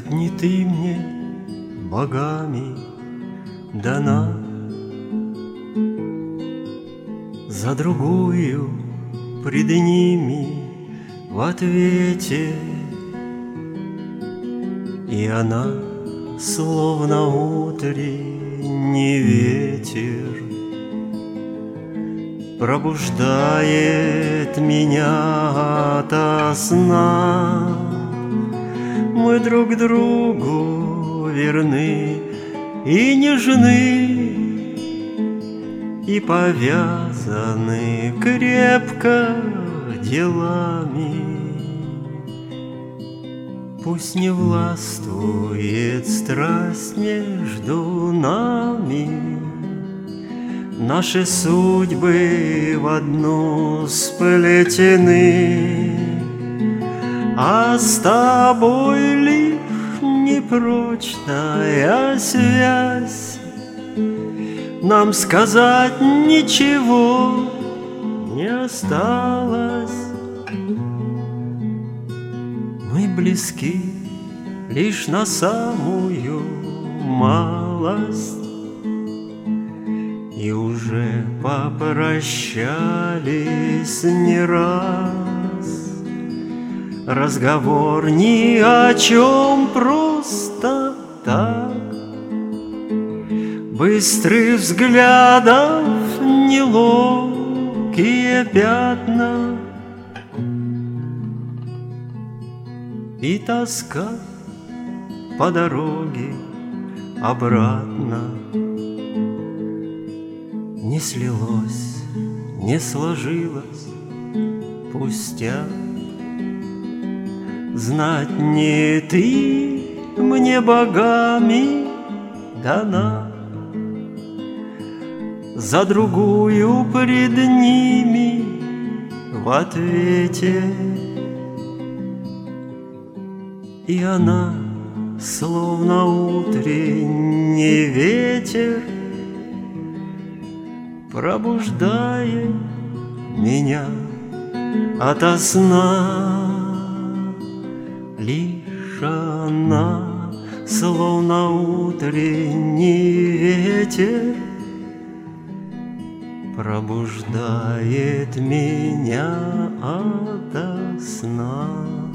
Как не ты мне богами дана, за другую пред ними в ответе, и она, словно утренний ветер, пробуждает меня ото сна. Мы друг другу верны и нежны, и повязаны крепко делами. Пусть не властвует страсть между нами, наши судьбы в одну сплетены, а с тобой лишь непрочная связь. Нам сказать ничего не осталось. Мы близки лишь на самую малость, и уже попрощались не раз. Разговор ни о чем, просто так, быстрых взглядов неловкие пятна, и тоска по дороге обратно. Не слилось, не сложилось, пустяк. Знать не ты мне богами дана, за другую пред ними в ответе, и она, словно утренний ветер, пробуждает меня ото сна. Лишь она, словно утренний ветер, пробуждает меня ото сна.